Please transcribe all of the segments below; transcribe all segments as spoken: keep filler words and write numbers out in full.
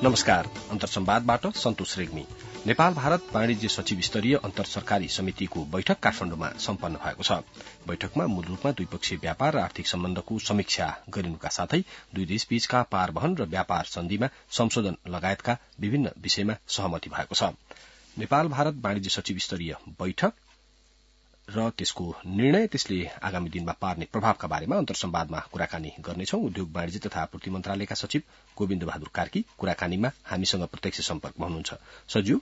नमस्कार। अन्तर्संवादबाट सन्तोष रेग्मी। नेपाल भारत वाणिज्य सचिव स्तरीय अन्तर सरकारी समितिको बैठक काठमाण्डुमा सम्पन्न भएको छ। बैठकमा मूल रूपमा द्विपक्षीय व्यापार र आर्थिक सम्बन्धको समीक्षा गरिनुका साथै दुई देशबीचका पारवहन र व्यापार सन्धिमा संशोधन लगायतका विभिन्न विषयमा सहमति भएको छ। नेपाल भारत वाणिज्य सचिव स्तरीय बैठक र त्यसको निर्णय त्यसले आगामी दिनमा पार्ने प्रभावका बारेमा अन्तर्संवादमा कुराकानी गर्नेछौं। उद्योग वाणिज्य तथा आपूर्ति मन्त्रालयका सचिव गोविन्द बहादुर कार्की कुराकानीमा हामीसँग प्रत्यक्ष सम्पर्कमा हुनुहुन्छ। सज्यू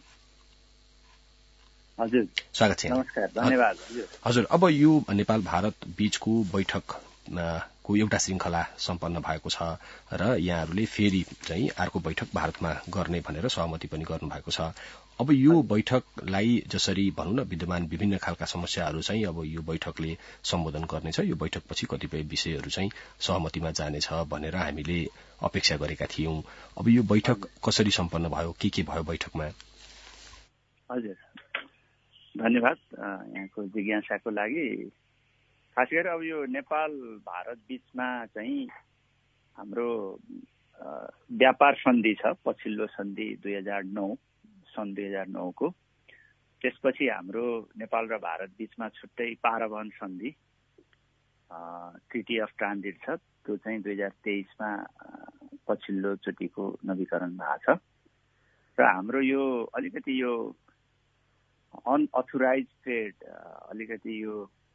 हजुर, स्वागत छ। नमस्कार, धन्यवाद। हजुर, अब यो नेपाल भारत बीचको बैठकको एउटा श्रृंखला सम्पन्न भएको छ र यहाँहरूले फेरि चाहिँ अर्को बैठक भारतमा गर्ने भनेर सहमति पनि गर्नुभएको छ। अब यो बैठकलाई जसरी भनौं न विद्यमान विभिन्न खालका समस्याहरू चाहिँ अब यो बैठकले सम्बोधन गर्नेछ, यो बैठकपछि कतिपय विषयहरू चाहिँ सहमतिमा जानेछ भनेर हामीले अपेक्षा गरेका थियौं। अब यो बैठक कसरी सम्पन्न भयो, के के भयो बैठकमा? हजुर, धन्यवाद यहाँको जिज्ञासाको लागि। खास गरी अब यो नेपाल भारत बीचमा चाहिँ हाम्रो व्यापार सन्धि छ, पछिल्लो सन्धि दुई हजार नौ सन् दुई हजार नौ को। त्यसपछि हाम्रो नेपाल र भारत बीचमा छुट्टै पारवहन सन्धि ट्रिटी अफ ट्रान्जिट छ, त्यो चाहिँ दुई हजार तेइसमा पछिल्लो चोटिको नवीकरण भएको छ। र हाम्रो यो अलिकति यो अनअथोराइज ट्रेड, अलिकति यो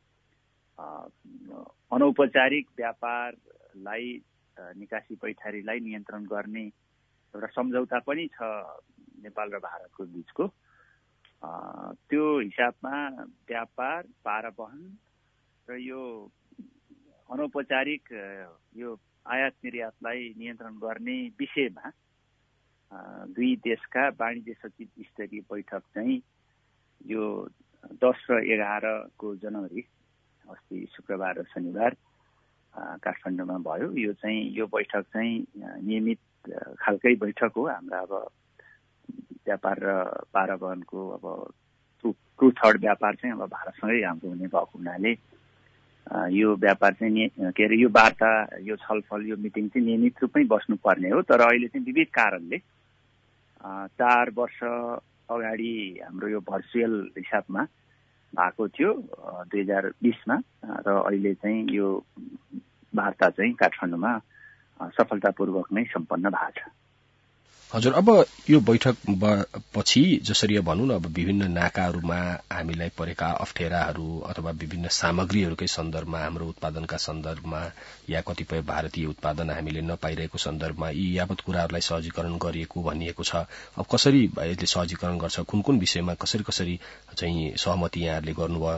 अनौपचारिक व्यापारलाई, निकासी पैठारीलाई नियन्त्रण गर्ने एउटा सम्झौता पनि छ नेपाल र भारतको बीचको। त्यो हिसाबमा व्यापार, पारवहन र यो अनौपचारिक यो आयात निर्यातलाई नियन्त्रण गर्ने विषयमा दुई देशका वाणिज्य सचिव स्तरीय बैठक चाहिँ यो दस र एघार को जनवरी अस्ति शुक्रबार र शनिबार काठमाडौँमा भयो। यो चाहिँ यो बैठक चाहिँ नियमित खालकै बैठक हो। हाम्रा अब व्यापार र पारवहनको अब टु थर्ड व्यापार चाहिँ अब भारतसँगै हाम्रो हुने भएको हुनाले यो व्यापार चाहिँ के अरे यो वार्ता, यो छलफल, यो मिटिङ चाहिँ नियमित रूपमै बस्नुपर्ने हो। तर अहिले चाहिँ विविध कारणले चार वर्ष अगाडि हाम्रो यो भर्चुअल हिसाबमा भएको थियो दुई हजार बिसमा र अहिले चाहिँ यो वार्ता चाहिँ काठमाडौँमा सफलतापूर्वक नै सम्पन्न भएको छ। हजुर, अब यो बैठक पछि जसरी भनौं न अब विभिन्न नाकाहरूमा हामीलाई परेका अप्ठ्याराहरू अथवा विभिन्न सामग्रीहरूकै सन्दर्भमा, हाम्रो उत्पादनका सन्दर्भमा या कतिपय भारतीय उत्पादन हामीले नपाइरहेको सन्दर्भमा यी यावत कुराहरूलाई सहजीकरण गरिएको भनिएको छ। अब कसरी यसले सहजीकरण गर्छ, कुन कुन विषयमा कसरी कसरी चाहिँ सहमति यहाँहरूले गर्नुभयो?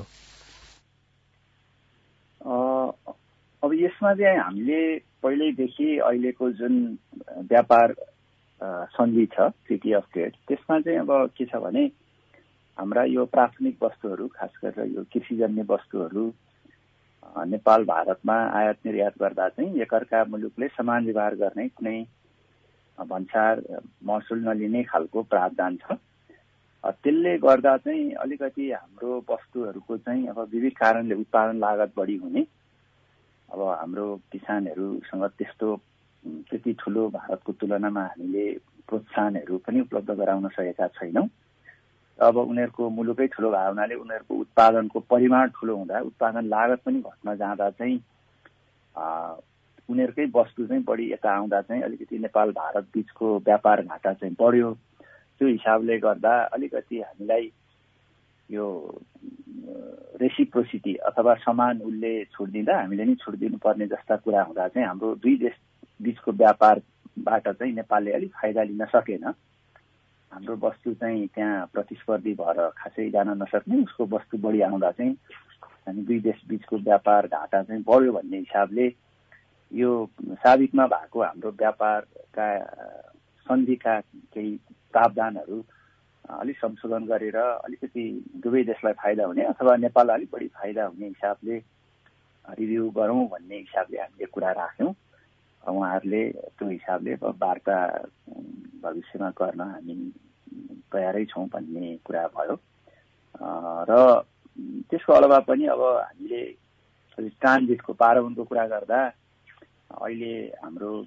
अब यसमा चाहिँ हामीले पहिल्यैदेखि अहिलेको जुन व्यापार सन्धि छ ट्रिटी अफ ट्रेड, त्यसमा चाहिँ अब के छ भने हाम्रा यो प्राथमिक वस्तुहरू, खास गरेर यो कृषिजन्य वस्तुहरू नेपाल भारतमा आयात निर्यात गर्दा चाहिँ एकअर्का मुलुकले समान व्यवहार गर्ने, कुनै भन्सार महसुल नलिने खालको प्रावधान छ। त्यसले गर्दा चाहिँ अलिकति हाम्रो वस्तुहरूको चाहिँ अब विविध कारणले उत्पादन लागत बढी हुने, अब हाम्रो किसानहरूसँग त्यस्तो त्यति ठुलो भारतको तुलनामा हामीले प्रोत्साहनहरू पनि उपलब्ध गराउन सकेका छैनौँ। अब उनीहरूको मुलुकै ठुलो भएको हुनाले उनीहरूको उत्पादनको परिमाण ठुलो हुँदा उत्पादन लागत पनि घट्न जाँदा चाहिँ उनीहरूकै वस्तु चाहिँ बढी यता आउँदा चाहिँ अलिकति नेपाल भारत बीचको व्यापार घाटा चाहिँ बढ्यो। त्यो हिसाबले गर्दा अलिकति हामीलाई यो रेसिप्रोसिटी अथवा समान मूल्य छुट दिँदा हामीले नि छुट दिनुपर्ने जस्ता कुरा हुँदा चाहिँ हाम्रो दुई देश बीचको व्यापारबाट चाहिँ नेपालले अलिक फाइदा लिन सकेन। हाम्रो वस्तु चाहिँ त्यहाँ प्रतिस्पर्धी भएर खासै जान नसक्ने, उसको वस्तु बढी आउँदा चाहिँ हामी दुई देश बीचको व्यापार घाटा चाहिँ बढ्यो भन्ने हिसाबले यो साबिकमा भएको हाम्रो व्यापारका सन्धिका केही प्रावधानहरू अलिक संशोधन गरेर अलिकति दुवै देशलाई फाइदा हुने अथवा नेपाललाई अलिक बढी फाइदा हुने हिसाबले रिभ्यू गरौँ भन्ने हिसाबले हामीले कुरा राख्यौँ। उहाँहरूले त्यो हिसाबले वार्ता भविष्यमा गर्न हामी तयारै छौँ भन्ने कुरा भयो। र त्यसको अलावा पनि अब हामीले ट्रान्जिटको पारवहनको कुरा गर्दा अहिले हाम्रो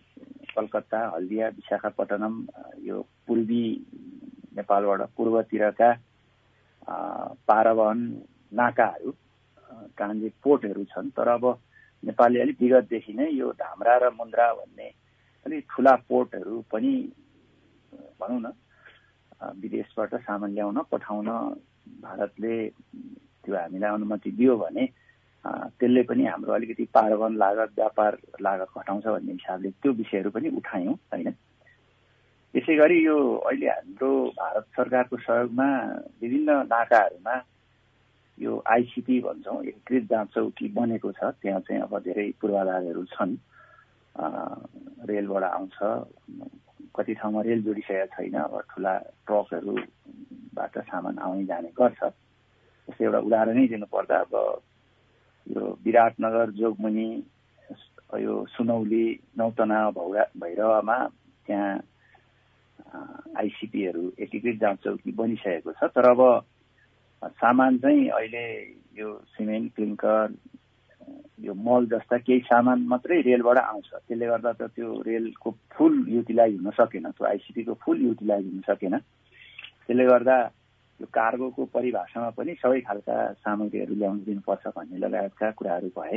कलकत्ता, हल्दिया, विशाखापट्टनम यो पूर्वी नेपालबाट पूर्वतिरका पारवहन नाकाहरू ट्रान्जिट पोर्टहरू छन्। तर अब नेपालले अलिक विगतदेखि नै यो धामरा र मुन्द्रा भन्ने अलिक ठुला पोर्टहरू पनि भनौँ न विदेशबाट सामान ल्याउन पठाउन भारतले त्यो हामीलाई अनुमति दियो भने त्यसले पनि हाम्रो अलिकति पारवहन लागत, व्यापार लागत घटाउँछ भन्ने हिसाबले त्यो विषयहरू पनि उठायौँ होइन। त्यसै गरी यो अहिले हाम्रो भारत सरकारको सहयोगमा विभिन्न नाकाहरूमा यो आइसिपी भन्छौँ, एकीकृत जाँच चौकी बनेको छ। त्यहाँ चाहिँ अब धेरै पूर्वाधारहरू छन्। रेलबाट आउँछ, कति ठाउँमा रेल जोडिसकेको छैन, अब ठुला ट्रकहरूबाट सामान आउने जाने गर्छ। जस्तै एउटा उदाहरणै दिनुपर्दा अब यो विराटनगर, जोगमुनी, यो सुनौली, नौतना, भौरा भैरवमा त्यहाँ आइसिपीहरू एकीकृत जाँच चौकी बनिसकेको छ। तर अब सामान चाहिँ अहिले यो सिमेन्ट, क्लिङ्कर, यो मल जस्ता केही सामान मात्रै रेलबाट आउँछ। त्यसले गर्दा त त्यो रेलको फुल युटिलाइज हुन सकेन, त्यो आइसिपीको फुल युटिलाइज हुन सकेन। त्यसले गर्दा यो कार्गोको परिभाषामा पनि सबै खालका सामग्रीहरू ल्याउन दिनुपर्छ भन्ने लगायतका कुराहरू भए।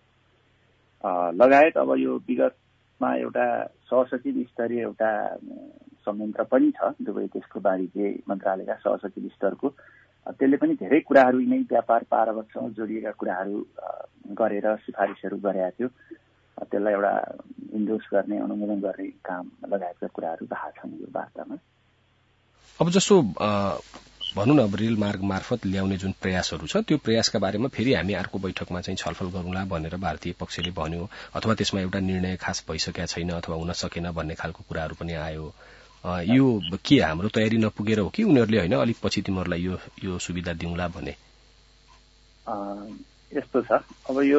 लगायत अब यो विगतमा एउटा सहसचिव स्तरीय एउटा संयन्त्र पनि छ, दुवै देशको वाणिज्य मन्त्रालयका सहसचिव स्तरको। त्यसले पनि धेरै कुराहरू नै व्यापार पारवहनसँग जोडिएका कुराहरू गरेर सिफारिसहरू गरेका थियो। त्यसलाई एउटा इन्डोर्स गर्ने, अनुमोदन गर्ने काम लगायतका कुराहरू भएको छन् यो वार्तामा। अब जस्तो भनौँ न, अब रेल मार्ग मार्फत ल्याउने जुन प्रयासहरू छ त्यो प्रयासका बारेमा फेरि हामी अर्को बैठकमा चाहिँ छलफल गरौँला भनेर भारतीय पक्षले भन्यो, अथवा त्यसमा एउटा निर्णय खास भइसकेका छैन अथवा हुन सकेन भन्ने खालको कुराहरू पनि आयो। यो के हाम्रो तयारी नपुगेर हो कि उनीहरूले होइन अलिक पछि तिमीहरूलाई यो यो सुविधा दिउँला भने? यस्तो छ, अब यो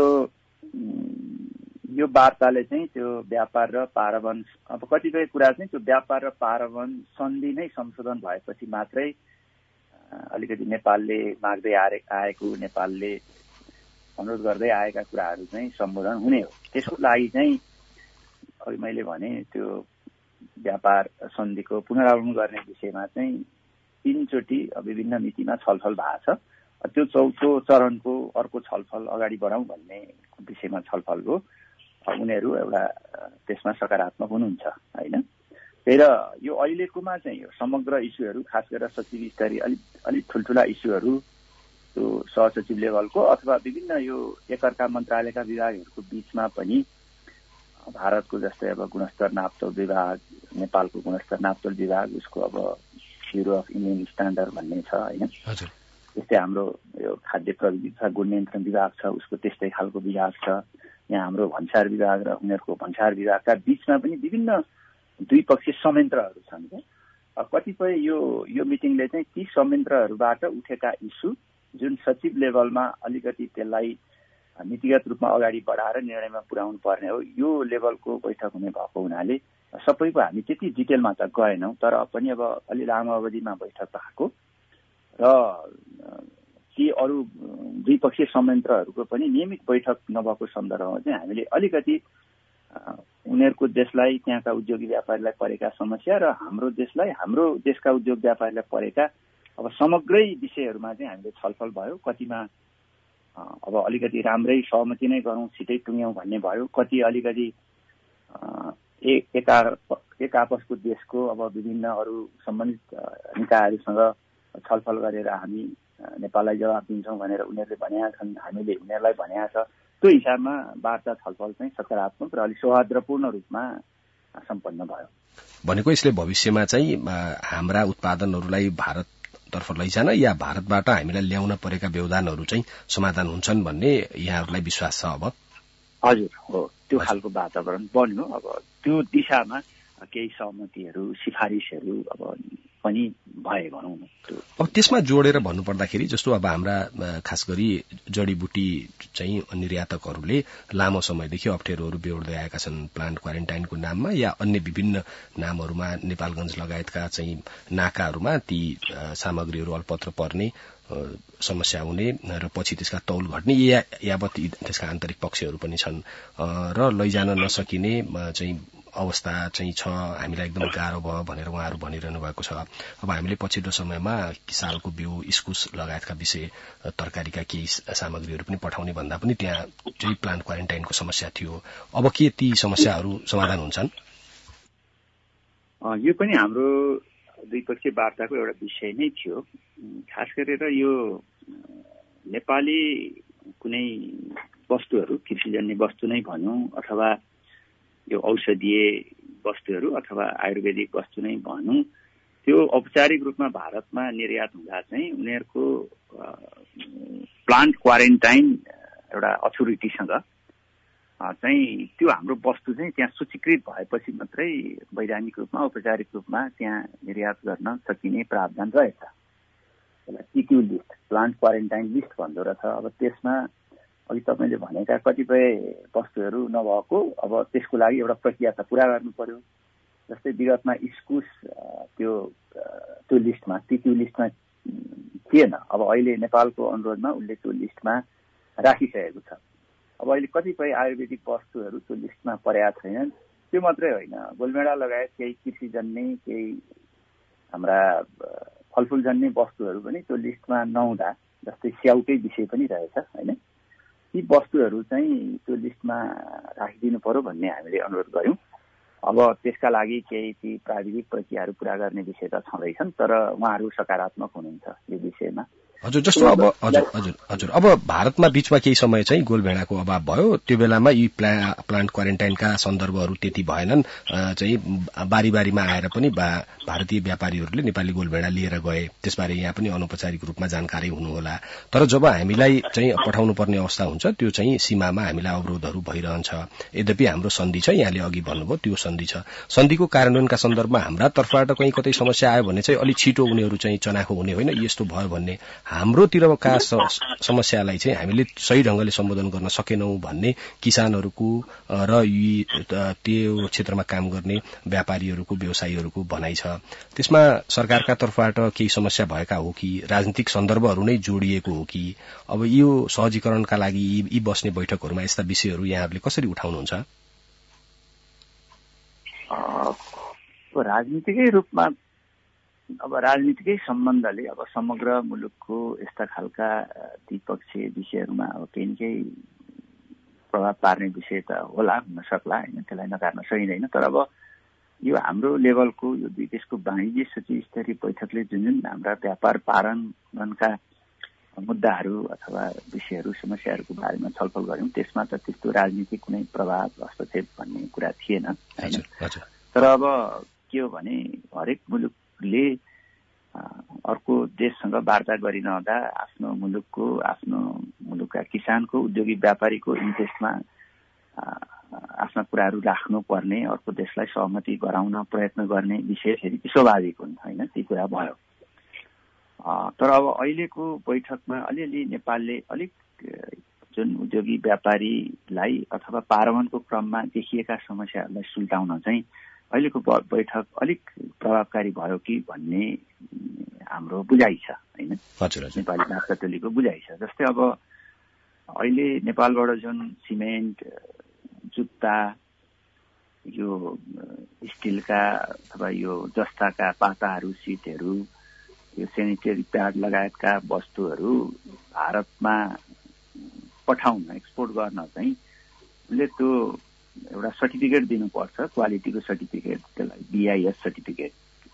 यो वार्ताले चाहिँ त्यो व्यापार र पारवहन, अब कतिपय कुरा चाहिँ त्यो व्यापार र पारवहन सन्धि नै संशोधन भएपछि मात्रै अलिकति नेपालले माग्दै आएको, नेपालले अनुरोध गर्दै आएका कुराहरू चाहिँ सम्बोधन हुने हो। त्यसको लागि चाहिँ अघि मैले भने त्यो व्यापार सन्धिको पुनरावलोकन गर्ने विषयमा चाहिँ तीनचोटि विभिन्न मितिमा छलफल भएको छ। त्यो चौथो चरणको अर्को छलफल अगाडि बढाउँ भन्ने विषयमा छलफल हो। उनीहरू एउटा त्यसमा सकारात्मक हुनुहुन्छ होइन। तर यो अहिलेकोमा चाहिँ यो समग्र इस्युहरू, खास गरेर सचिव स्तरीय अलिक अलिक ठुल्ठुला इस्युहरू त्यो सहसचिव लेभलको अथवा विभिन्न यो एकअर्का मन्त्रालयका विभागहरूको बीचमा पनि भारतको जस्तै अब गुणस्तर नापतोल विभाग, नेपालको गुणस्तर नापतोल विभाग, उसको अब ब्युरो अफ इन्डियन स्ट्यान्डर्ड भन्ने छ होइन। त्यस्तै हाम्रो यो खाद्य प्रविधि तथा गुण नियन्त्रण विभाग छ, उसको त्यस्तै खालको विभाग छ। यहाँ हाम्रो भन्सार विभाग र उनीहरूको भन्सार विभागका बीचमा पनि विभिन्न द्विपक्षीय संयन्त्रहरू छन्। कतिपय यो यो मिटिङले चाहिँ ती संयन्त्रहरूबाट उठेका इस्यु जुन सचिव लेभलमा अलिकति त्यसलाई नीतिगत रूपमा अगाडि बढाएर निर्णयमा पुर्याउनु पर्ने हो, यो लेभलको बैठक हुने भएको हुनाले सबैको हामी त्यति डिटेलमा त गएनौँ। तर पनि अब अलि लामो अवधिमा बैठक भएको र ती अरू द्विपक्षीय संयन्त्रहरूको पनि नियमित बैठक नभएको सन्दर्भमा चाहिँ हामीले अलिकति उनीहरूको देशलाई, त्यहाँका उद्योगी व्यापारीलाई परेका समस्या र हाम्रो देशलाई, हाम्रो देशका उद्योग व्यापारीलाई परेका अब समग्रै विषयहरूमा चाहिँ हामीले छलफल भयो। कतिमा अब अलिकति राम्रै सहमति नै गरौँ, छिटै टुङ्ग्यौँ भन्ने भयो। कति अलिकति एक एक आपसको देशको अब विभिन्न अरू सम्बन्धित निकायहरूसँग छलफल गरेर हामी नेपाललाई जवाब दिन्छौँ भनेर उनीहरूले भनेका छन्, हामीले उनीहरूलाई भनेका छ। त्यो हिसाबमा वार्ता छलफल चाहिँ सकारात्मक र अलिक सौहार्दपूर्ण रूपमा सम्पन्न भयो। भनेको यसले भविष्यमा चाहिँ हाम्रा उत्पादनहरूलाई भारततर्फ लैजान या भारतबाट हामीलाई ल्याउन परेका व्यवधानहरू चाहिँ समाधान हुन्छन् भन्ने यहाँहरूलाई विश्वास छ? अब हजुर हो, त्यो खालको वातावरण बन्यो। अब त्यो दिशामा केही सहमतिहरू, सिफारिसहरू अब पनि भए भनौँ न। अब त्यसमा जोडेर भन्नुपर्दाखेरि जस्तो अब हाम्रा खास गरी जडीबुटी चाहिँ निर्यातकहरूले लामो समयदेखि अप्ठ्यारोहरू बेहोर्दै आएका छन्, प्लान्ट क्वारेन्टाइनको नाममा या अन्य विभिन्न नामहरूमा नेपालगञ्ज लगायतका चाहिँ नाकाहरूमा ती सामग्रीहरू अलपत्र पर्ने समस्या हुने र पछि त्यसका तौल घट्ने यावत त्यसका आन्तरिक पक्षहरू पनि छन् र लैजान नसकिने चाहिँ अवस्था चाहिँ छ, हामीलाई एकदम गाह्रो भयो भनेर उहाँहरू भनिरहनु भएको छ। अब हामीले पछिल्लो समयमा सालको बिउ, इस्कुस लगायतका विषय तरकारीका केही सामग्रीहरू पनि पठाउने भन्दा पनि त्यहाँ चाहिँ प्लान्ट क्वारेन्टाइनको समस्या थियो। अब के ती समस्याहरू समाधान हुन्छन्? यो पनि हाम्रो द्विपक्षीय वार्ताको एउटा विषय नै थियो। खास गरेर यो नेपाली कुनै वस्तुहरू, कृषिजन्य वस्तु नै भनौँ अथवा यो औषधीय वस्तुहरू अथवा आयुर्वेदिक वस्तु नै भनौँ, त्यो औपचारिक रूपमा भारतमा निर्यात हुँदा चाहिँ उनीहरूको प्लान्ट क्वारेन्टाइन एउटा अथोरिटीसँग चाहिँ त्यो हाम्रो वस्तु चाहिँ त्यहाँ सूचीकृत भएपछि मात्रै वैधानिक रूपमा, औपचारिक रूपमा त्यहाँ निर्यात गर्न सकिने प्रावधान रहेछ। टिक्यू लिस्ट, प्लान्ट क्वारेन्टाइन लिस्ट भन्दो रहेछ। अब त्यसमा अघि तपाईँले भनेका कतिपय वस्तुहरू नभएको, अब त्यसको लागि एउटा प्रक्रिया त पुरा गर्नु पर्यो। जस्तै विगतमा इस्कुस त्यो त्यो लिस्टमा, टिक्यू लिस्टमा थिएन। अब अहिले नेपालको अनुरोधमा उसले त्यो लिस्टमा राखिसकेको छ। अब अहिले कतिपय आयुर्वेदिक वस्तुहरू त्यो लिस्टमा परेका छैनन्। त्यो मात्रै होइन, गोलमेडा लगायत केही कृषिजन्य, केही हाम्रा फलफुलजन्य वस्तुहरू पनि त्यो लिस्टमा नहुँदा, जस्तै स्याउकै विषय पनि रहेछ होइन, ती वस्तुहरू चाहिँ त्यो लिस्टमा राखिदिनु पर्यो भन्ने हामीले अनुरोध गर्यौँ। अब त्यसका लागि केही ती प्राविधिक प्रक्रियाहरू पुरा गर्ने विषय त छँदैछन्, तर उहाँहरू सकारात्मक हुनुहुन्छ यो विषयमा। हजुर, जस्तो अब हजुर हजुर हजुर अब भारतमा बीचमा केही समय चाहिँ गोलभेडाको अभाव भयो। त्यो बेलामा यी प्ला, प्लान्ट क्वारेन्टाइनका सन्दर्भहरू त्यति भएनन्। चाहिँ बारी बारीमा आएर पनि भारतीय व्यापारीहरूले नेपाली गोलभेडा लिएर गए। त्यसबारे यहाँ पनि अनौपचारिक रूपमा जानकारी हुनुहोला। तर जब हामीलाई चाहिँ पठाउनु पर्ने अवस्था हुन्छ, त्यो चाहिँ सीमामा हामीलाई अवरोधहरू भइरहन्छ। यद्यपि हाम्रो सन्धि छ, यहाँले अघि भन्नुभयो त्यो सन्धि छ। सन्धिको कार्यान्वयनका सन्दर्भमा हाम्रा तर्फबाट कहीँ कतै समस्या आयो भने चाहिँ अलिक छिटो उनीहरू चाहिँ चनाखो हुने होइन, यस्तो भयो भन्ने। हाम्रोतिरका समस्यालाई चाहिँ हामीले सही ढंगले सम्बोधन गर्न सकेनौं भन्ने किसानहरूको र त्यो क्षेत्रमा काम गर्ने व्यापारीहरूको, व्यवसायीहरूको भनाइ छ। त्यसमा सरकारका तर्फबाट केही समस्या भएका हो कि राजनीतिक सन्दर्भहरू नै जोडिएको हो कि? अब यो सहजीकरणका लागि यी बस्ने बैठकहरूमा यस्ता विषयहरू यहाँहरूले कसरी उठाउनुहुन्छ? राजनीतिकै रूपमा, अब राजनीतिकै सम्बन्धले अब समग्र मुलुकको यस्ता खालका द्विपक्षीय विषयहरूमा अब केही न केही प्रभाव पार्ने विषय त होला, हुन सक्ला होइन, त्यसलाई नकार्न सकिँदैन। तर अब यो हाम्रो लेभलको यो दुई देशको वाणिज्य सचिव स्तरीय बैठकले जुन जुन हाम्रा व्यापार पारनका मुद्दाहरू अथवा विषयहरू, समस्याहरूको बारेमा छलफल गर्यौं, त्यसमा त त्यस्तो राजनीतिक कुनै प्रभाव, हस्तक्षेप भन्ने कुरा थिएन होइन। तर अब के हो भने हरेक मुलुकले अर्को देशसँग वार्ता गरिरहँदा आफ्नो मुलुकको, आफ्नो मुलुकका किसानको, उद्योगी व्यापारीको इन्ट्रेस्टमा आफ्ना कुराहरू राख्नुपर्ने, अर्को देशलाई सहमति गराउन प्रयत्न गर्ने विषय फेरि स्वाभाविक हुन्छ होइन, ती कुरा भयो। तर अब अहिलेको बैठकमा अलिअलि नेपालले अलिक जुन उद्योगी व्यापारीलाई अथवा पारवनको क्रममा देखिएका समस्याहरूलाई सुल्टाउन चाहिँ अहिलेको बैठक अलिक प्रभावकारी भयो कि भन्ने हाम्रो बुझाइ छ होइन, नेपाली मार्क्सवादीको बुझाइ छ। जस्तै अब अहिले नेपालबाट जुन सिमेन्ट, जुत्ता, यो स्टिलका अथवा यो जस्ताका पाताहरू, सिटहरू, यो सेनिटरी प्याड लगायतका वस्तुहरू भारतमा पठाउन, एक्सपोर्ट गर्न चाहिँ उसले त्यो एउटा सर्टिफिकेट दिनुपर्छ, क्वालिटीको सर्टिफिकेट, त्यसलाई बीआईएस सर्टिफिकेट,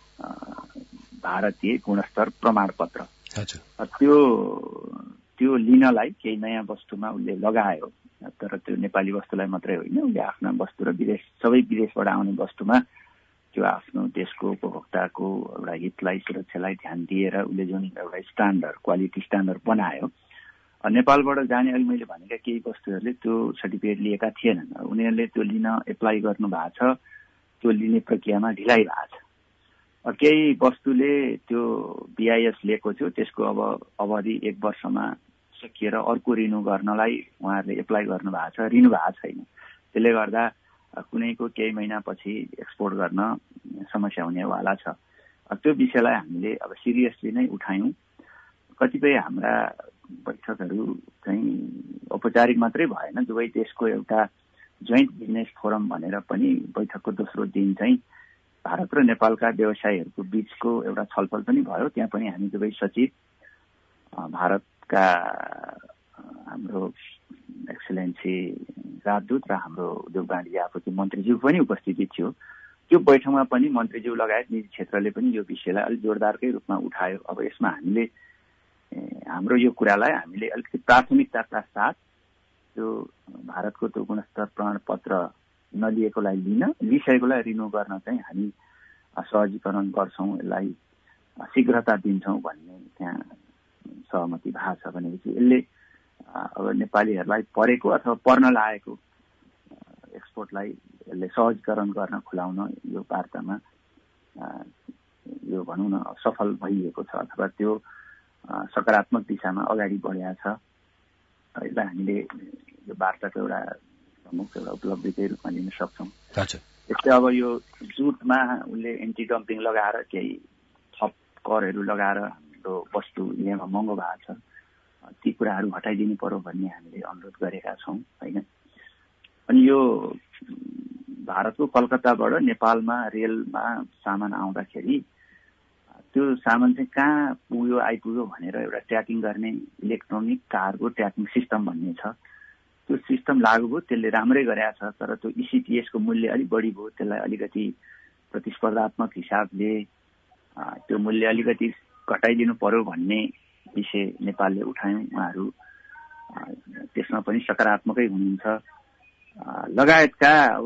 भारतीय गुणस्तर प्रमाणपत्र। त्यो त्यो लिनलाई केही नयाँ वस्तुमा उसले लगायो, तर त्यो नेपाली वस्तुलाई मात्रै होइन, उसले आफ्ना वस्तु र विदेश, सबै विदेशबाट आउने वस्तुमा त्यो आफ्नो देशको उपभोक्ताको एउटा हितलाई, सुरक्षालाई ध्यान दिएर उसले जुन एउटा स्ट्यान्डर्ड, क्वालिटी स्ट्यान्डर्ड बनायो, नेपालबाट जाने अघि मैले भनेका केही वस्तुहरूले त्यो सर्टिफिकेट लिएका थिएनन्। उनीहरूले त्यो लिन एप्लाई गर्नु भएको छ, त्यो लिने प्रक्रियामा ढिलाइ भएको छ। केही वस्तुले त्यो बीआईएस लिएको थियो, त्यसको अब अवधि एक वर्षमा सकिएर अर्को रिन्यू गर्नलाई उहाँहरूले एप्लाई गर्नु भएको छ, रिन्यू भएको छैन। त्यसले गर्दा कुनैको केही महिनापछि एक्सपोर्ट गर्न समस्या हुनेवाला छ। त्यो विषयलाई हामीले अब सिरियसली नै उठायौं। कतिपय हाम्रा बैठकहरू चाहिँ औपचारिक मात्रै भएन, दुवै देशको एउटा जोइन्ट बिजनेस फोरम भनेर पनि बैठकको दोस्रो दिन चाहिँ भारत र नेपालका व्यवसायीहरूको बीचको एउटा छलफल पनि भयो। त्यहाँ पनि हामी दुवै सचिव, भारतका हाम्रो एक्सलेन्सी राजदूत र हाम्रो उद्योग वाणिज्य आपूर्ति मन्त्रीज्यू पनि उपस्थिति थियो। त्यो बैठकमा पनि मन्त्रीज्यू लगायत निजी क्षेत्रले पनि यो विषयलाई अलिक जोरदारकै रूपमा उठायो। अब यसमा हामीले हाम्रो यो कुरालाई हामीले अलिकति प्राथमिकताका साथ त्यो भारतको त्यो गुणस्तर प्रमाणपत्र नलिएकोलाई लिन, लिइसकेकोलाई रिन्यू गर्न चाहिँ हामी सहजीकरण गर्छौँ, यसलाई शीघ्रता दिन्छौँ भन्ने त्यहाँ सहमति भएको छ भनेपछि यसले अब नेपालीहरूलाई परेको अथवा पर्न लागेको एक्सपोर्टलाई यसले सहजीकरण गर्न खुलाउन यो वार्तामा यो भनौँ न सफल भइएको छ अथवा त्यो सकारात्मक दिशामा अगाडि बढेको छ। यसलाई हामीले यो वार्ताको एउटा प्रमुख एउटा उपलब्धिकै रूपमा लिन सक्छौँ। त्यस्तै अब यो जुटमा उसले एन्टी डम्पिङ लगाएर केही थप करहरू लगाएर हाम्रो वस्तु यहाँमा महँगो भएको छ, ती कुराहरू हटाइदिनु पर्यो भन्ने हामीले अनुरोध गरेका छौँ होइन। अनि यो भारतको कलकत्ताबाट नेपालमा रेलमा सामान आउँदाखेरि त्यो सामान चाहिँ कहाँ पुग्यो आइपुग्यो भनेर एउटा ट्र्याकिङ गर्ने इलेक्ट्रोनिक कार्गो ट्र्याकिङ सिस्टम भन्ने छ। त्यो सिस्टम लागू भयो, त्यसले राम्रै गरेको छ, तर त्यो इसिटिएसको मूल्य अलिक बढी भयो। त्यसलाई अलिकति प्रतिस्पर्धात्मक हिसाबले त्यो मूल्य अलिकति घटाइदिनु पर्यो भन्ने विषय नेपालले उठायौँ। उहाँहरू त्यसमा पनि सकारात्मकै हुनुहुन्छ। लगायतका अब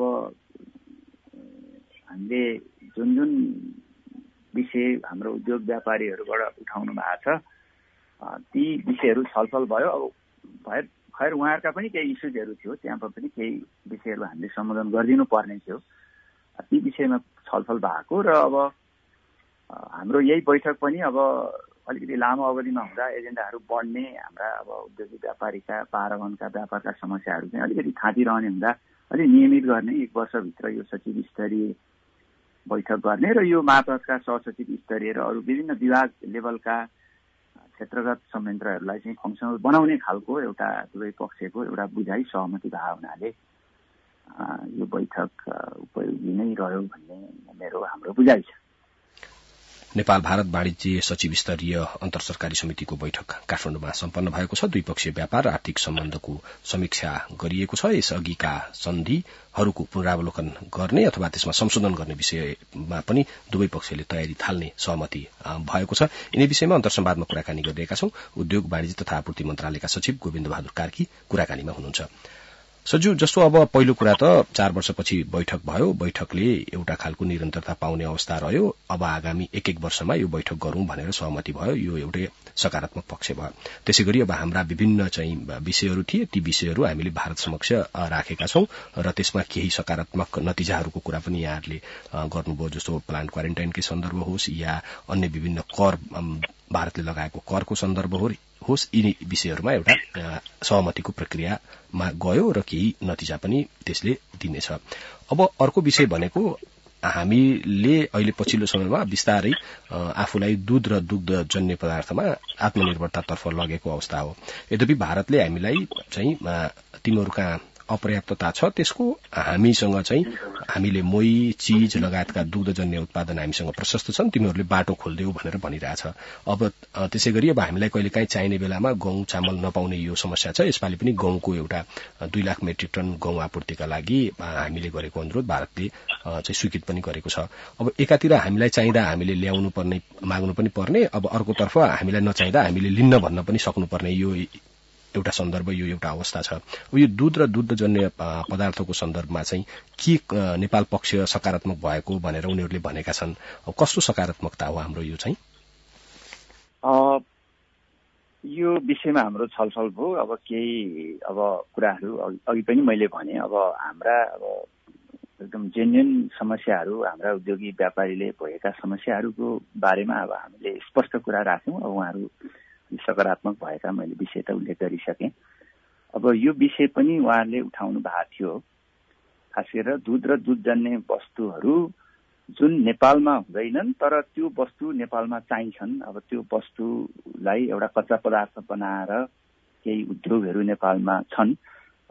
हामीले जुन जुन विषय हाम्रो उद्योग व्यापारीहरूबाट उठाउनु भएको छ ती विषयहरू छलफल भयो। अब भए खैर उहाँहरूका पनि केही इस्युजहरू थियो, त्यहाँ पनि केही विषयहरू हामीले सम्बोधन गरिदिनु पर्ने थियो। ती विषयमा छलफल भएको र अब हाम्रो यही बैठक पनि अब अलिकति लामो अवधिमा हुँदा एजेन्डाहरू बढ्ने, हाम्रा अब उद्योगिक व्यापारीका पारवनका व्यापारका समस्याहरू चाहिँ अलिकति थाँचिरहने हुँदा अलिक नियमित गर्ने, एक वर्षभित्र यो सचिव स्तरीय बैठक गर्ने र यो मातहतका सहसचिव स्तरीय र अरू विभिन्न विभाग लेभलका क्षेत्रगत संयन्त्रहरूलाई चाहिँ फङ्सनल बनाउने खालको एउटा दुवै पक्षको एउटा बुझाइ सहमति भएको हुनाले यो बैठक उपयोगी नै रह्यो भन्ने मेरो हाम्रो बुझाइ छ। नेपाल भारत वाणिज्य सचिव स्तरीय अन्तर सरकारी समितिको बैठक काठमाडौँमा सम्पन्न भएको छ। द्विपक्षीय व्यापार र आर्थिक सम्बन्धको समीक्षा गरिएको छ। यसअघिका सन्धिहरूको पुनरावलोकन गर्ने अथवा त्यसमा संशोधन गर्ने विषयमा पनि दुवै पक्षले तयारी थाल्ने सहमति भएको छ। यिनै विषयमा अन्तर संवादमा कुराकानी गरिरहेका छौं। उद्योग वाणिज्य तथा आपूर्ति मन्त्रालयका सचिव गोविन्द बहादुर कार्की कुराकानीमा हुनुहुन्छ। सचिव, जस्तो अब पहिलो कुरा त चार वर्षपछि बैठक भयो, बैठकले एउटा खालको निरन्तरता पाउने अवस्था रह्यो। अब आगामी एक एक वर्षमा यो बैठक गरौं भनेर सहमति भयो, यो एउटै सकारात्मक पक्ष भयो। त्यसैगरी अब हाम्रा विभिन्न चाहिँ विषयहरू थिए, ती विषयहरू हामीले भारत समक्ष राखेका छौं र त्यसमा केही सकारात्मक नतिजाहरूको कुरा पनि यहाँहरूले गर्नुभयो, जस्तो प्लान्ट क्वारेन्टाइनकै सन्दर्भ होस् या अन्य विभिन्न कर भारतले लगाएको करको सन्दर्भ होस्, यी विषयहरूमा एउटा सहमतिको प्रक्रियामा गयो र केही नतिजा पनि त्यसले दिनेछ। अब अर्को विषय भनेको हामीले अहिले पछिल्लो समयमा बिस्तारै आफूलाई दूध र दुग्धजन्य पदार्थमा आत्मनिर्भरतातर्फ लगेको अवस्था हो। यद्यपि भारतले हामीलाई चाहिँ तिमीहरू कहाँ अपर्याप्तता छ त्यसको हामीसँग चाहिँ हामीले मोही चीज लगायतका दुग्धजन्य उत्पादन हामीसँग प्रशस्त छन्, तिमीहरूले बाटो खोल्देऊ भनेर भनिरहेछ। अब त्यसै गरी अब हामीलाई कहिलेकाहीँ चाहिने बेलामा गहुँ चामल नपाउने यो समस्या छ। यसपालि पनि गहुँको एउटा दुई लाख मेट्रिक टन गहुँ आपूर्तिका लागि हामीले गरेको अनुरोध भारतले चाहिँ स्वीकृत पनि गरेको छ। अब एकातिर हामीलाई चाहिँदा हामीले ल्याउनु पर्ने माग्नु पनि पर्ने, अब अर्कोतर्फ हामीलाई नचाहिँदा हामीले लिन्न भन्न पनि सक्नुपर्ने यो एउटा सन्दर्भ, यो एउटा अवस्था छ। अब यो दूध र दुग्धजन्य पदार्थको सन्दर्भमा चाहिँ के नेपाल पक्ष सकारात्मक भएको भनेर उनीहरूले भनेका छन्। अब कस्तो सकारात्मकता हो हाम्रो यो चाहिँ? यो विषयमा हाम्रो छलफल भयो। अब केही अब कुराहरू अघि पनि मैले भने, अब हाम्रा अब एकदम जेन्युन समस्याहरू, हाम्रा उद्योगी व्यापारीले भएका समस्याहरूको बारेमा अब हामीले स्पष्ट कुरा राख्यौँ। अब उहाँहरू सकारात्मक भएका मैले विषय त उल्लेख गरिसकेँ। अब यो विषय पनि उहाँहरूले उठाउनु भएको थियो, खास गरेर दुध र दुधजन्य वस्तुहरू जुन नेपालमा हुँदैनन् तर त्यो वस्तु नेपालमा चाहिन्छन्। अब त्यो वस्तुलाई एउटा कच्चा पदार्थ बनाएर केही उद्योगहरू नेपालमा छन्,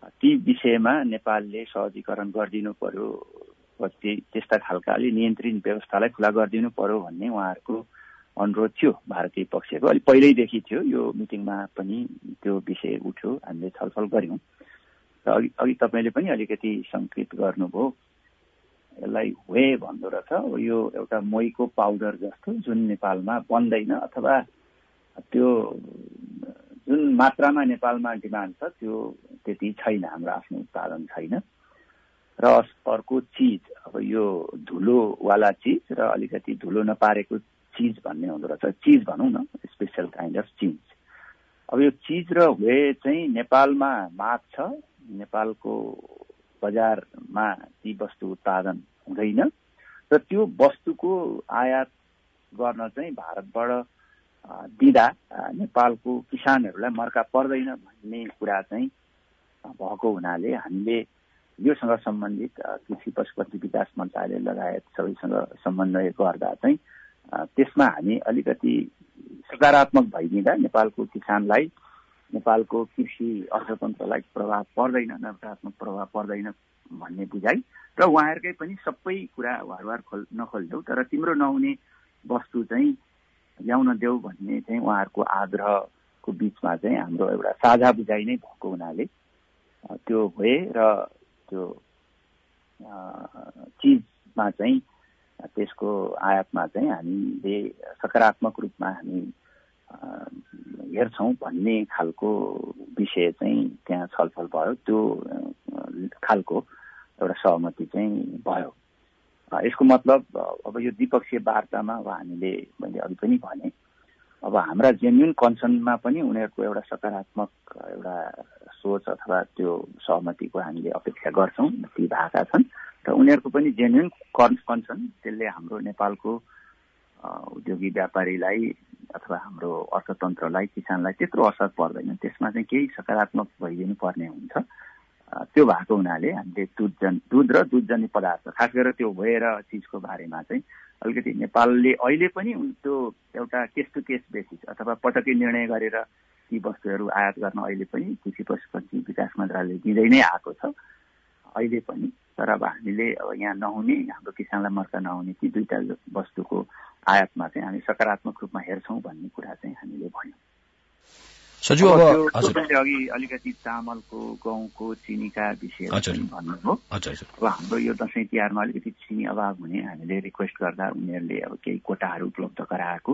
ती विषयमा नेपालले सहजीकरण गरिदिनु पर्यो, त्यस्ता खालका अलि नियन्त्रित व्यवस्थालाई खुला गरिदिनु पर्यो भन्ने उहाँहरूको अनुरोध थियो भारतीय पक्षको। अलि पहिल्यैदेखि थियो, यो मिटिङमा पनि त्यो विषय उठ्यो, हामीले छलफल गऱ्यौँ। र अघि अघि तपाईँले पनि अलिकति सङ्केत गर्नुभयो, यसलाई वे भन्दो रहेछ। यो एउटा मोहीको पाउडर जस्तो जुन नेपालमा बन्दैन, अथवा त्यो जुन मात्रामा नेपालमा डिमान्ड छ त्यो त्यति छैन, हाम्रो आफ्नो उत्पादन छैन। र अर्को चिज, अब यो धुलोवाला चिज र अलिकति धुलो नपारेको चिज भन्ने हुँदो रहेछ, चिज भनौँ न, स्पेसल काइन्ड अफ चिज। अब यो चिज र वे चाहिँ नेपालमा माग छ, नेपालको बजारमा ती वस्तु उत्पादन हुँदैन, र त्यो वस्तुको आयात गर्न चाहिँ भारतबाट दिँदा नेपालको किसानहरूलाई मर्का पर्दैन भन्ने कुरा चाहिँ भएको हुनाले हामीले योसँग सम्बन्धित कृषि पशुपति विकास मन्त्रालय लगायत सबैसँग समन्वय गर्दा चाहिँ त्यसमा हामी अलिकति सकारात्मक भइदिँदा नेपालको किसानलाई, नेपालको कृषि अर्थतन्त्रलाई प्रभाव पर्दैन, नकारात्मक प्रभाव पर्दैन भन्ने बुझाइ। र उहाँहरूकै पनि सबै कुरा वारवार खोल नखोल्देऊ, तर तिम्रो नहुने वस्तु चाहिँ ल्याउन देऊ भन्ने चाहिँ उहाँहरूको आग्रहको बिचमा चाहिँ हाम्रो एउटा साझा बुझाइ नै भएको हुनाले त्यो भए र त्यो चिजमा चाहिँ त्यसको आयातमा चाहिँ हामीले सकारात्मक रूपमा हामी हेर्छौँ भन्ने खालको विषय चाहिँ त्यहाँ छलफल भयो। त्यो खालको एउटा सहमति चाहिँ भयो। यसको मतलब अब यो द्विपक्षीय वार्तामा अब हामीले, मैले अघि पनि भने, अब हाम्रा जेन्युन कन्सर्नमा पनि उनीहरूको एउटा सकारात्मक एउटा सोच अथवा त्यो सहमतिको हामीले अपेक्षा गर्छौँ, ती भएका छन्। र उनीहरूको पनि जेन्युन कन्सर्न, त्यसले हाम्रो नेपालको उद्योगी व्यापारीलाई अथवा हाम्रो अर्थतन्त्रलाई, किसानलाई त्यत्रो असर पर्दैन, त्यसमा चाहिँ केही सकारात्मक भइदिनु पर्ने हुन्छ। त्यो भएको हुनाले हामीले दुध जन दुध र दुधजन्य पदार्थ, खास गरेर त्यो भएर चिजको बारेमा चाहिँ अलिकति नेपालले अहिले पनि त्यो एउटा केस टु केस बेसिस अथवा पटक्कै निर्णय गरेर ती वस्तुहरू आयात गर्न अहिले पनि कृषि पशुपति विकास मन्त्रालयले दिँदै नै आएको छ अहिले पनि। तर अब हामीले अब यहाँ नहुने, हाम्रो किसानलाई मर्का नहुने ती दुईटा वस्तुको आयातमा चाहिँ हामी सकारात्मक रूपमा हेर्छौँ भन्ने कुरा चाहिँ हामीले भन्यौँ। सजु अब अघि अलिकति चामलको, गहुँको, चिनीका विषय भन्नुभयो। अब हाम्रो यो दसैँ तिहारमा अलिकति चिनी अभाव हुने हामीले रिक्वेस्ट गर्दा उनीहरूले अब केही कोटाहरू उपलब्ध गराएको।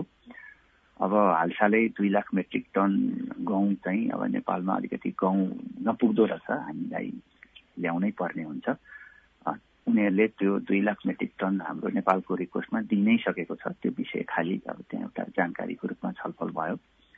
अब हालसालै दुई लाख मेट्रिक टन गहुँ चाहिँ अब नेपालमा अलिकति गहुँ नपुग्दो रहेछ, हामीलाई ल्याउनै पर्ने हुन्छ। उनीहरूले त्यो दुई लाख मेट्रिक टन हाम्रो नेपालको रिक्वेस्टमा दिइ नै सकेको छ। त्यो विषय खालि अब त्यहाँ एउटा जानकारीको रूपमा छलफल भयो।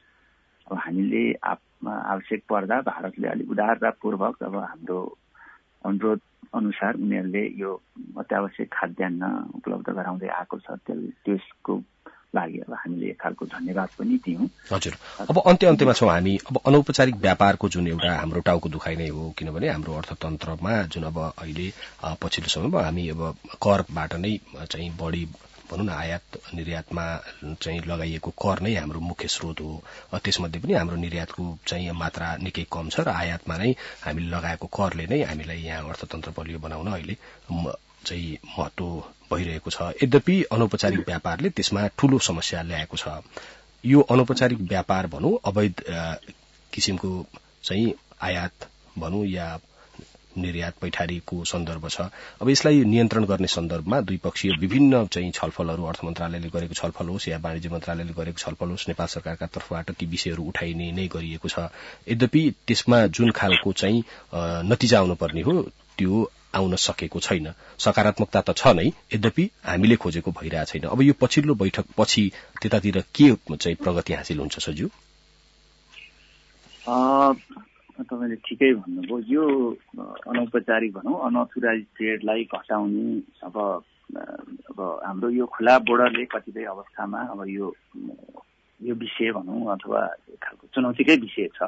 अब हामीले आवश्यक पर्दा भारतले अलिक उदारतापूर्वक अब हाम्रो अनुरोध अनुसार उनीहरूले यो अत्यावश्यक खाद्यान्न उपलब्ध गराउँदै आएको छ। त्यसको लागि अब हामीले एक खालको धन्यवाद पनि दियौँ। हजुर, अब अन्त्य अन्त्यमा छौँ हामी। अब अनौपचारिक व्यापारको जुन एउटा हाम्रो टाउको दुखाइ नै हो, किनभने हाम्रो अर्थतन्त्रमा जुन अब अहिले पछिल्लो समयमा हामी अब करबाट नै चाहिँ बढी भनौँ न आयात निर्यातमा चाहिँ लगाइएको कर नै हाम्रो मुख्य स्रोत हो। त्यसमध्ये पनि हाम्रो निर्यातको चाहिँ मात्रा निकै कम छ र आयातमा नै हामीले लगाएको करले नै हामीलाई यहाँ अर्थतन्त्र बलियो बनाउन अहिले चाहिँ महत्व भइरहेको छ। यद्यपि अनौपचारिक व्यापारले त्यसमा ठूलो समस्या ल्याएको छ। यो अनौपचारिक व्यापार भनौँ, अवैध किसिमको चाहिँ आयात भनौँ या निर्यात पैठारीको सन्दर्भ छ। अब यसलाई नियन्त्रण गर्ने सन्दर्भमा द्विपक्षीय विभिन्न चाहिँ छलफलहरू अर्थ मन्त्रालयले गरेको छलफल होस् या वाणिज्य मन्त्रालयले गरेको छलफल होस्, नेपाल सरकारका तर्फबाट ती विषयहरू उठाइने नै गरिएको छ। यद्यपि त्यसमा जुन खालको चाहिँ नतिजा आउनुपर्ने हो त्यो आउन सकेको छैन। सकारात्मकता त छ नै, यद्यपि हामीले खोजेको भइरहेको छैन। अब यो पछिल्लो बैठक पछि त्यतातिर के चाहिँ प्रगति हासिल हुन्छ सजु? तपाईँले ठिकै भन्नुभयो। यो अनौपचारिक भनौँ अनअथोराइज ट्रेडलाई घटाउने अब अब हाम्रो यो खुला बोर्डरले कतिपय अवस्थामा अब यो यो विषय भनौँ अथवा एक खालको चुनौतीकै विषय छ।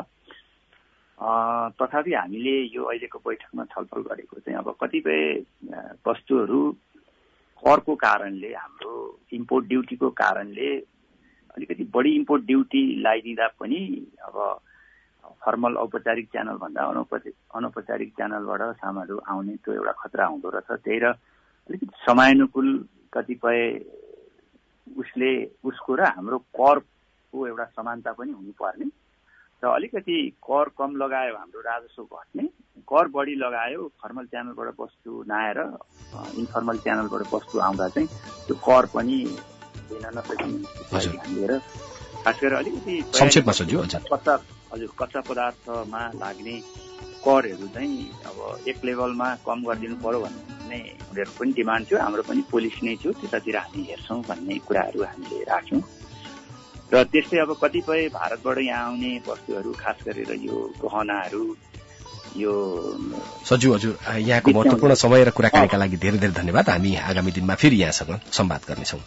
तथापि हामीले यो अहिलेको बैठकमा छलफल गरेको चाहिँ अब कतिपय वस्तुहरू करको कारणले, हाम्रो इम्पोर्ट ड्युटीको कारणले अलिकति बढी इम्पोर्ट ड्युटी लगाइदिँदा पनि अब फर्मल औपचारिक च्यानल भन्दा अनौपचारिक च्यानलबाट सामग्रीहरू आउने त्यो एउटा खतरा हुँदो रहेछ। त्यही र अलिकति समयानुकूल कतिपय उसले उसको र हाम्रो करको एउटा समानता पनि हुनुपर्ने र अलिकति कर कम लगायो हाम्रो राजस्व घट्ने, कर बढी लगायो फर्मल च्यानलबाट वस्तु नआएर इन्फर्मल च्यानलबाट वस्तु आउँदा चाहिँ त्यो कर पनि दिन नसकिने ध्यान दिएर खास गरेर अलिकति संक्षेपमा सजियो कच्चा हजुर कच्चा पदार्थमा लाग्ने करहरू चाहिँ अब एक लेभलमा कम गरिदिनु पर्यो भन्ने उनीहरूको पनि डिमान्ड थियो, हाम्रो पनि पोलिसी नै थियो, त्यतातिर हामी हेर्छौँ भन्ने कुराहरू हामीले राख्यौँ। र त्यस्तै अब कतिपय भारतबाट यहाँ आउने वस्तुहरू खास गरेर यो गहनाहरू यो सजिव हजुर यहाँको महत्वपूर्ण समय र कुराकानीका लागि धेरै धेरै धन्यवाद। हामी आगामी दिनमा फेरि यहाँसँग संवाद गर्नेछौँ।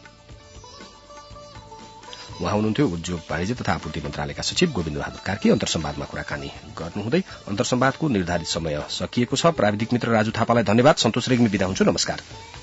उहाँ हुनुहुन्थ्यो उद्योग वाणिज्य तथा आपूर्ति मन्त्रालयका सचिव गोविन्द बहादुर कार्की। अन्तर्संवादमा कुराकानी गर्नुहुँदै अन्तर्संवादको निर्धारित समय सकिएको छ। प्राविधिक मित्र राजु थापालाई धन्यवाद। सन्तोष रेग्मी बिदा हुन्छु। नमस्कार।